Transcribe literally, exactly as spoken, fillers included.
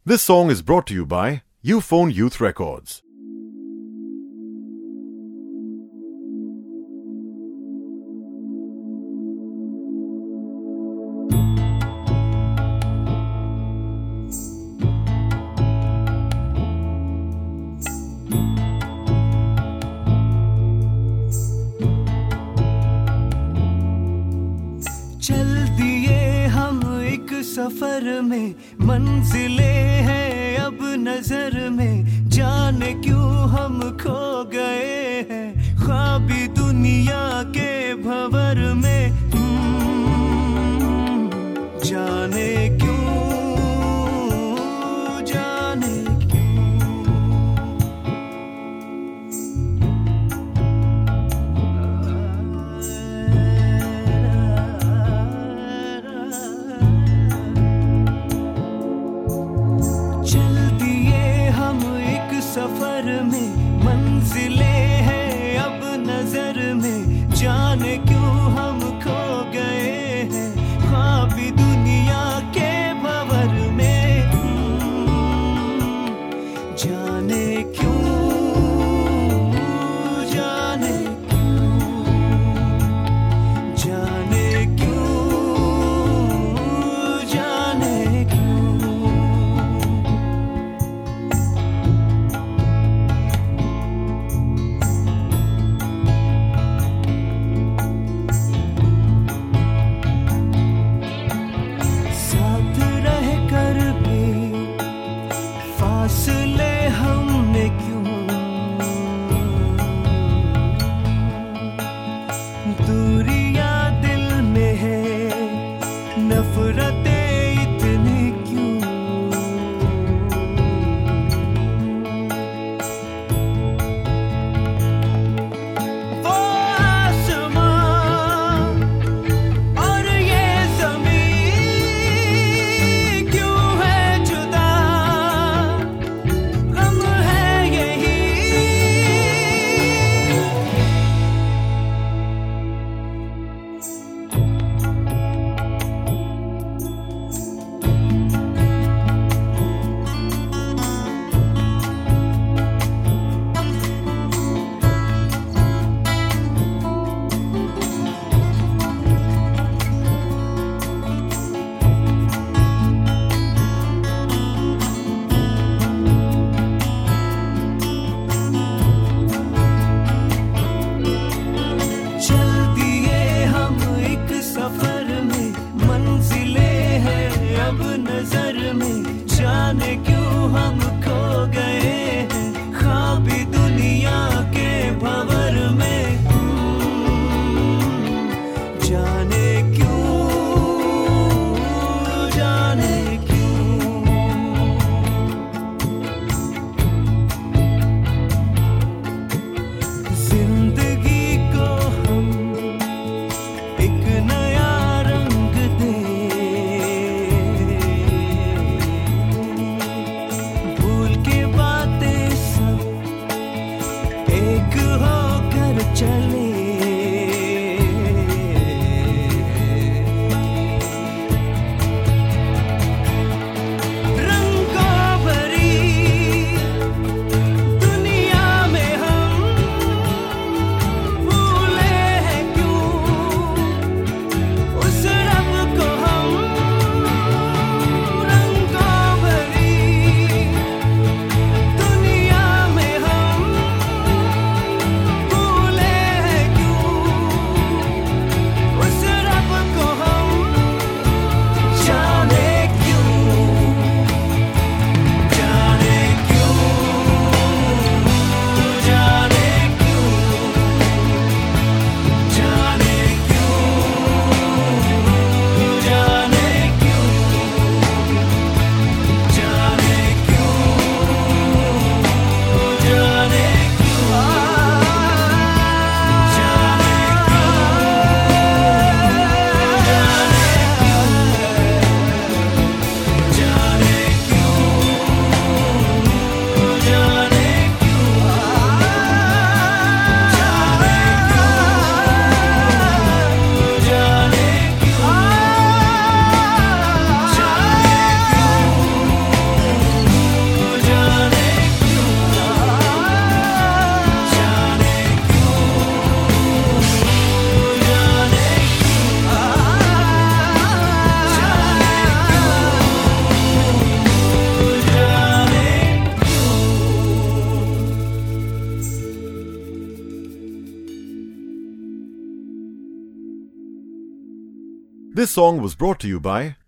This song is brought to you by Uphone Youth Records. चल दिए हम एक सफर में, मंजिलें हैं अब नजर में, जाने क्यों हम खो गए हैं ख्वाबी दुनिया के भंवर में। जाने क्यों, जाने सफर में, मंजिलें हैं अब नजर में, जाने क्यों हम खो गए हैं ख्वाबी दुनिया के भंवर में। जाने क्यों, जाने क्यों, जाने क्यों, जाने क्यों। फासले हमने क्यों, दूरियां दिल में है, नफरतें इतनी क्यों। वो आसमां और ये ज़मीन क्यों है जुदा, नजर में, जाने क्यों हम खो गए हैं ख्वाबी दुनिया के भंवर में। जाने क्यों, जाने क्यों। जिंदगी को हम एक नया रंग दें, चले रंगों भरी दुनिया में हम भूले हैं क्यों उस रब को। हम रंगों भरी दुनिया में हम भूले हैं This song was brought to you by